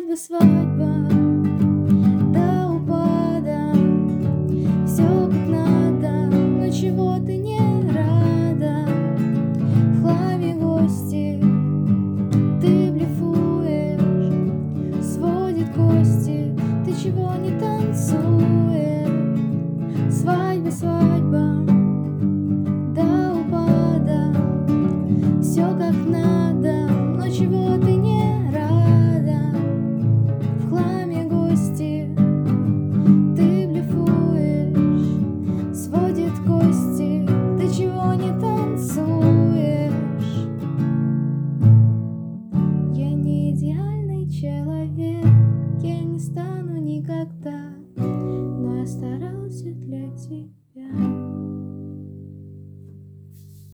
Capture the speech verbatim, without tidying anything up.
Свадьба, свадьба до упада, все как надо, но чего ты не рада? В хламе гости, ты блефуешь, сводит кости, ты чего не танцуешь? Свадьба, свадьба до упада, все как надо, но чего ты не рада? В хламе гости, ты блефуешь, сводит кости, ты чего не танцуешь? Я не идеальный человек, я не стану никогда, но я старался для тебя.